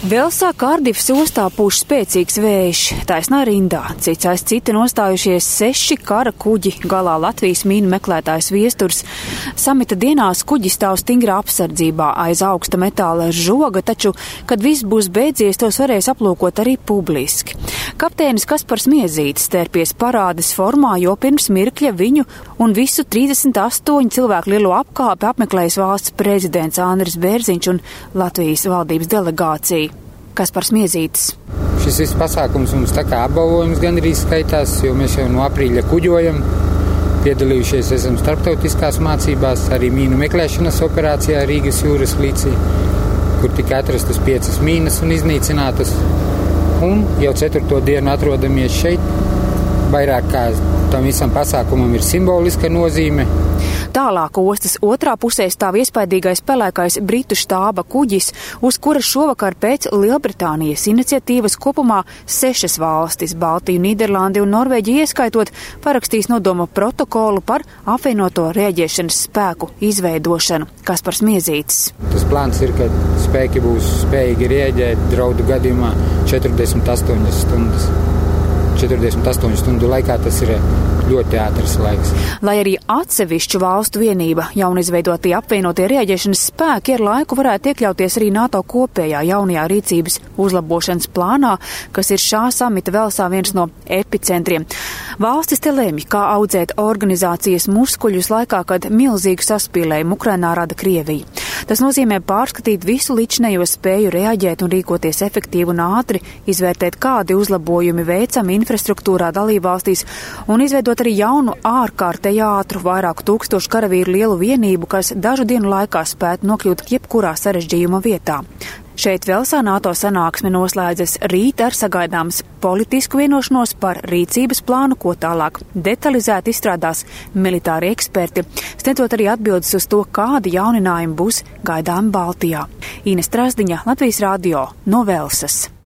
Velsā Kārdifas ostā pūš spēcīgs vējš, taisnā rindā. Cits aiz cita nostājušies 6 kara kuģi, galā Latvijas mīnu meklētājs Viesturs. Samita dienās kuģi stāv stingrā apsardzībā aiz augsta metāla žoga, taču, kad viss būs beidzies, tos varēs aplūkot arī publiski. Kapteinis Kaspars Miezītis stērpies parādes formā, jo pirms mirkļa viņu un visu 38 cilvēku lielo apkāpi apmeklējis valsts prezidents Andris Bērziņš un Latvijas valdības delegācija. Kaspars Miezītis. Šis viss pasākums mums tā kā apbalvojums gandrīz skaitās, jo mēs jau no aprīļa kuģojam. Piedalījušies esam starptautiskās mācībās, arī mīnu meklēšanas operācijā Rīgas jūras līcī, kur tika atrastas 5 mīnas un iznīcinātas. Un jau 4. dienu atrodamies šeit. Vairāk kā tam visam pasākumam ir simboliska nozīme. Tālāk ostas otrā pusē stāv iespaidīgais pelēkais Britu štāba kuģis, uz kura šovakar pēc Lielbritānijas iniciatīvas kopumā 6 valstis, Baltiju, Nīderlandi un Norvēģiju ieskaitot, parakstīs nodoma protokolu par apvienoto rēģēšanas spēku izveidošanu. Kaspars Miezītis. Tas plāns ir, ka spēki būs spējīgi rēģēt draudu gadījumā 48 stundas. 48 stundu laikā tas ir ļoti ātrs laiks. Lai arī atsevišķu valstu vienība jaunizveidotie apvienotie rēģēšanas spēki ar laiku varētu iekļauties arī NATO kopējā jaunajā rīcības uzlabošanas plānā, kas ir šā samita Velsā viens no epicentriem. Valstis te lemj, kā audzēt organizācijas muskuļus laikā, kad milzīgu saspīlējumu Ukrainā rada Krievija. Tas nozīmē pārskatīt visu līdzinējo spēju reaģēt un rīkoties efektīvi un ātri, izvērtēt, kādi uzlabojumi veicami infrastruktūrā dalībvalstīs un izveidot arī jaunu ārkārtēji ātru vairāku tūkstošu karavīru lielu vienību, kas dažu dienu laikā spētu nokļūt jebkurā sarežģījuma vietā. Šeit Velsā NATO sanāksme noslēdzas rīt ar sagaidāms politisku vienošanos par rīcības plānu, ko tālāk detalizēti izstrādās militāri eksperti, sniedzot arī atbildes uz to, kādi jauninājumi būs gaidāmi Baltijā. Ines Trasdiņa, Latvijas radio, no Velsas.